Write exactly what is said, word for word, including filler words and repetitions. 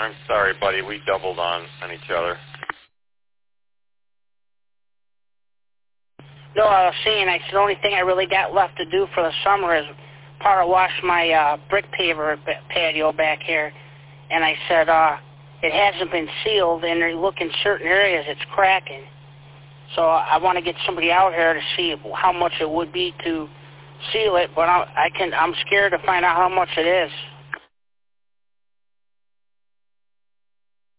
I'm sorry, buddy. We doubled on, on each other. No, I was saying, I said the only thing I really got left to do for the summer is power wash my uh, brick paver patio back here. And I said, uh, it hasn't been sealed, and they look in certain areas it's cracking. So I want to get somebody out here to see how much it would be to seal it, but I, I can, I'm scared to find out how much it is.